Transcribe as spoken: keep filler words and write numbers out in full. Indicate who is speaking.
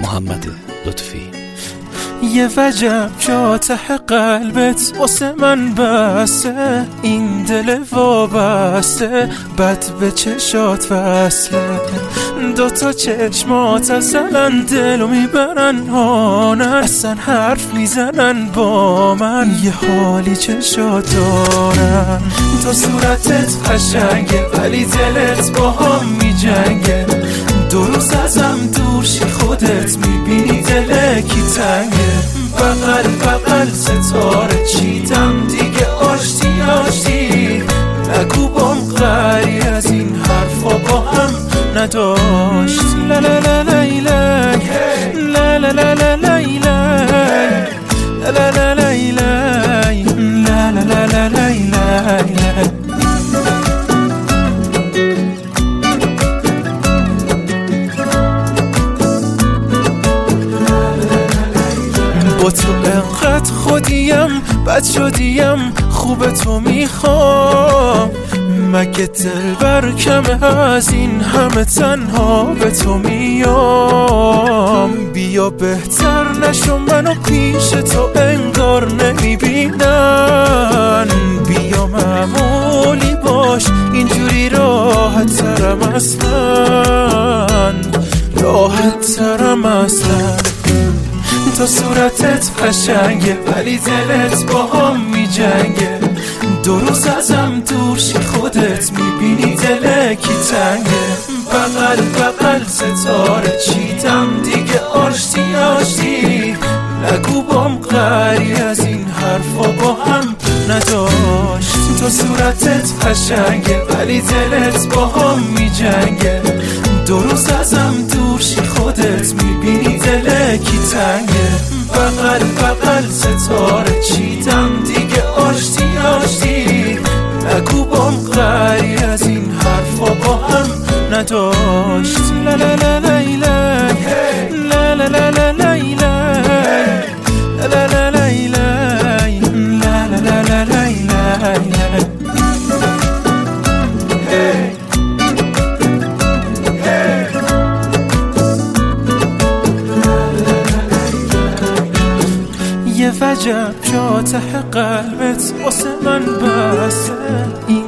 Speaker 1: محمد لطفی.
Speaker 2: یه وجب جا ته قلبت واسه من بسته، این دل وابسته بد به چشات وصله. دوتا چشمات ازلن دلو میبرن هانن، اصلا حرف میزنن با من، یه حالی چشات دارن. تو صورتت قشنگه ولی دلت با هم میجنگه، دو روز ازم دور شی خودت میبینی دل کی تنگه. بغل بغل ستاره چیدم دیگه آشتی آشتی، نگو بام غری از این حرفا با هم نداشتی. لا لا لا لا لا لا لا لا لا لا لا لا لا لا لا لا. با تو انقدر خودیم بد شدیم، خوب تو میخوام، مگه دل بر کمه از این همه تنها به تو میام. بیا بهتر نشو منو پیش تو انگار نمیبینن، بیا معمولی باش اینجوری راحت ترم اصلا، راحت ترم اصلا. تو صورتت قشنگه ولی دلت با هم میجنگه، دو روز ازم دور شی خودت میبینی دل کی تنگه. بغل بغل ستاره چیدم دیگه آشتی آشتی، نگو بام غری از این حرفا با هم نداشت. تو صورتت قشنگه ولی دلت با هم میجنگه، دو روز ازم دور شی خودت میبینی دل کی تنگه. بغل بغل ستاره چیدم دیگه آشتی آشتی، نگو بام غری از این حرفا با هم نداشت. لا لا لا لا لا لا لا لا لا لا لا لا لا. یه وجب جا ته قلبت واسه من بسته، این